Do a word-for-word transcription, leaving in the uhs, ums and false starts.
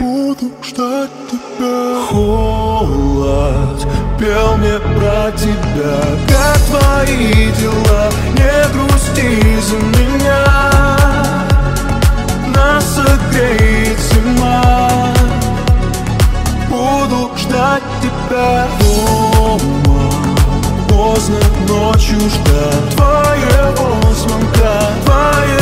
буду ждать тебя. Холод пел мне про тебя. Как твои дела? Не грусти за меня. Нас согреет зима. Буду ждать тебя дома. Поздно ночью ждать твоего звонка, твоего